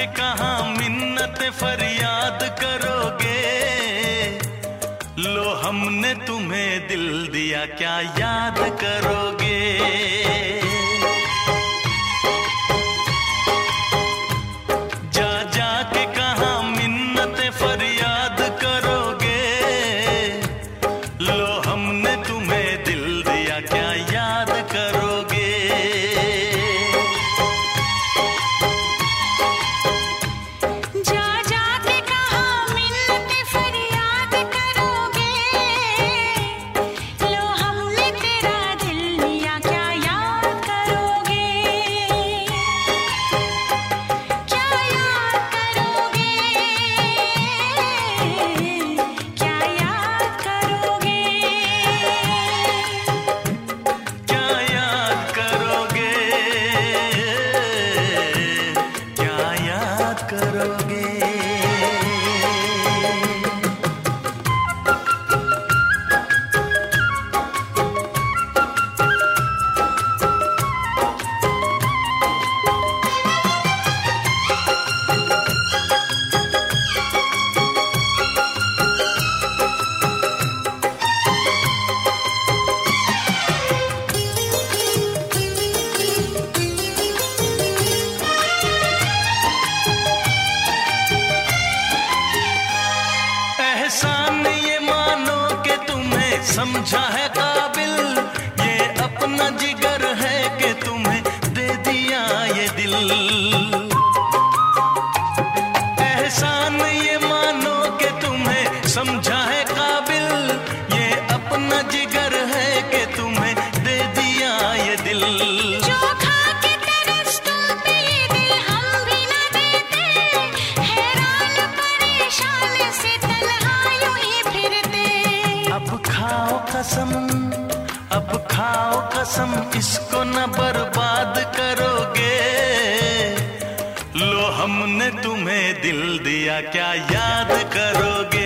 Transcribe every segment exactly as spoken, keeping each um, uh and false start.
के कहाँ मिन्नत फरियाद करोगे। लो हमने तुम्हें दिल दिया, क्या याद करोगे। जा जा के कहाँ मिन्नत फरियाद करोगे। लो हमने तुम्हें दिल दिया, क्या याद करोगे। समझा है काबिल, ये अपना जिगर है कि तुम्हें दे दिया ये दिल। एहसान ये मानो कि तुम्हें समझा है काबिल, ये अपना जिगर है कि तुम्हें दे दिया ये दिल। जो खा के तरस तुम पे ये दिल हम भी न देते, हैरान परेशान से तन्हा यूं ही फिरते। अब खाओ कसम, अब खाओ कसम, इसको न बर्बाद करोगे। लो हमने तुम्हें दिल दिया, क्या याद करोगे।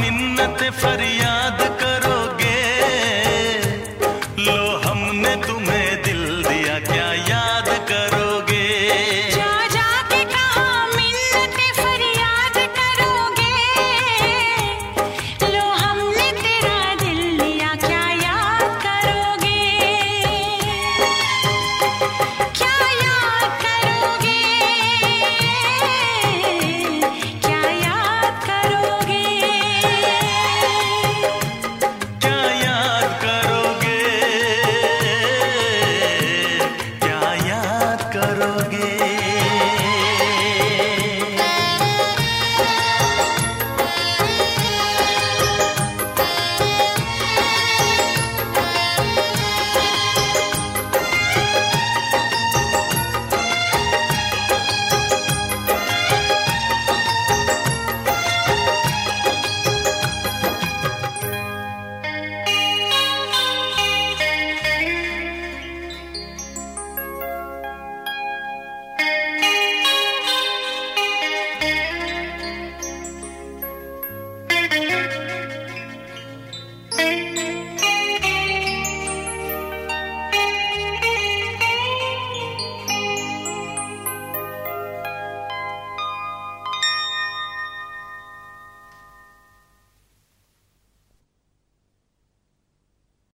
फरियाद करोगे। लो हमने तुम्हें